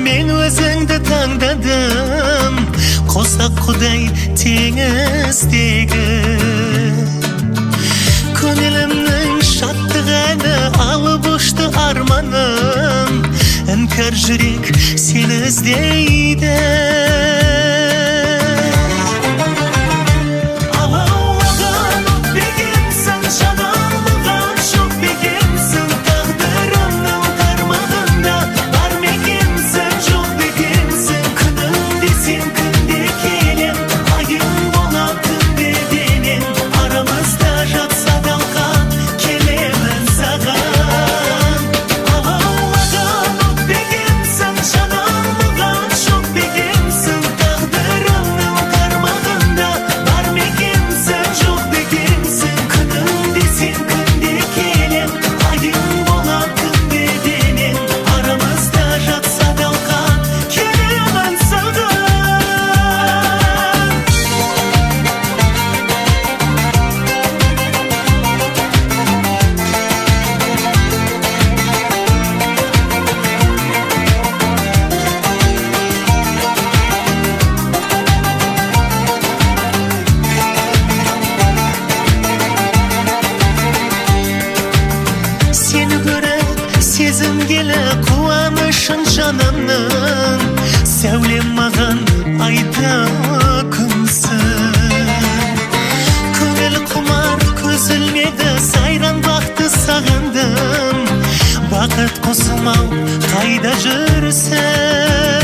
Men özüңді таңдадым, қосақ құдай теңіздегі. Көңілімнің шаттық әні алып ұшты арманым, іңкәр жүрек сені іздейді. Сезім келі қуанышын жанымның, сәулем маған айда күнсің. Көңіл құмар көз ілмеді, сайран бақты сағындым. Бақыт қосым ау қайда жүрсің?